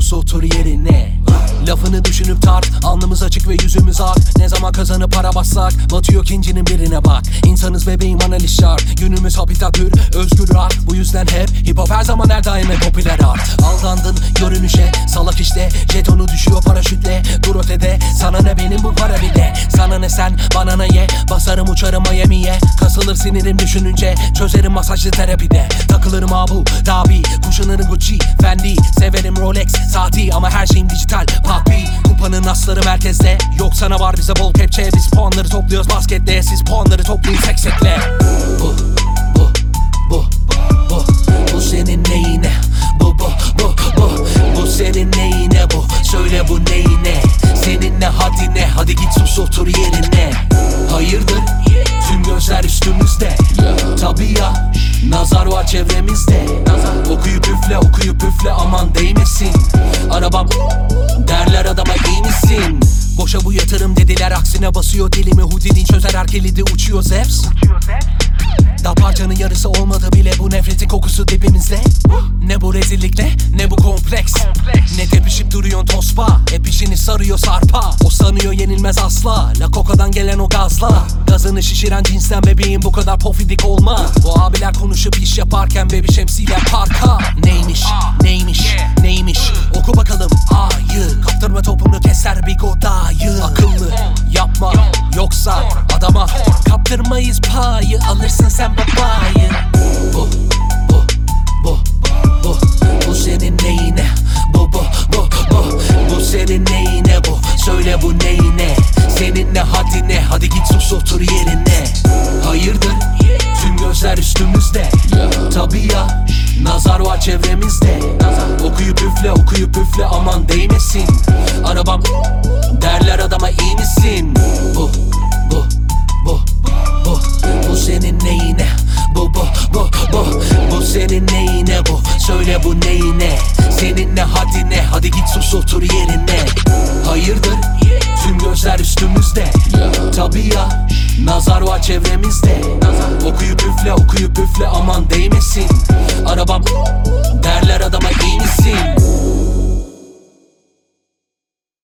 sus otur yerine. Lafını düşünüp tart, alnımız açık ve yüzümüz ak. Ne zaman kazanıp para bassak, batıyor kincinin birine bak. İnsanız bebeğim analiz şart, günümüz habitatür, özgür art. Bu yüzden hep hip hop her zaman her daim hep popüler art. Aldandın görünüşe, salak işte, jetonu düşüyor paraşütle. Dur ötede, sana ne benim bu para bir de. Sana ne sen, bana ne ye, basarım uçarım Miami'ye. Kasılır sinirim düşününce, çözerim masajlı terapide. Takılırım Abu Dhabi, kuşanırım Gucci, Fendi. Severim Rolex saati ama her şeyim dijital papi. Kupanın asları merkezde, yok sana var bize bol kepçe. Biz puanları topluyoruz baskette, siz puanları toplayın seksekle. Bu senin neyine? Bu senin neyine bu? Söyle bu neyine? Senin ne haddine? Hadi git sus otur yerine. Hayırdır? Tüm gözler üstümüzde. Tabii ya, nazar var çevremizde. Okuyup üfle, okuyup üfle, aman değmesin. Arabam derler adama iyi misin? Boşa bu yatırım dediler, aksine basıyor dilimi. Houdini çözer her kilidi, uçuyor Zeus. Da parçanın yarısı olmadı bile, bu nefretin kokusu dibimizde. Ne bu rezillikle, ne bu kompleks. Ne tepişip duruyorsun tospa, hep işini sarıyor sarpa. O sanıyor yenilmez asla, La Coca'dan gelen o gazla. Gazını şişiren cinsten bebeğim, bu kadar pofidik olma. Bu abiler konuşup iş yaparken baby şemsiyeler parka. Neymiş, neymiş, neymiş, oku bakalım A'yı. Kaptırma topunu, keser bigodayı. Akıllı yapma, yoksa adama kaptırmayız payı. Alırsın sen babayı. Bu senin neyine? Bu senin neyine bu? Söyle bu neyine? Senin ne haddine? Hadi git sus otur yerine. Hayırdır? Tüm gözler üstümüzde. Tabii ya, nazar var çevremizde. Okuyup üfle, okuyup üfle, aman değmesin. Arabam derler adama iyi misin? Bu senin neyine? Bu senin neyine bu? Söyle bu neyine? Senin ne haddine? Hadi git sus otur yerine. Hayırdır? Tüm gözler üstümüzde. Tabii ya, nazar var çevremizde. Okuyup üfle, okuyup üfle, aman değmesin. Arabam derler adama iyi misin?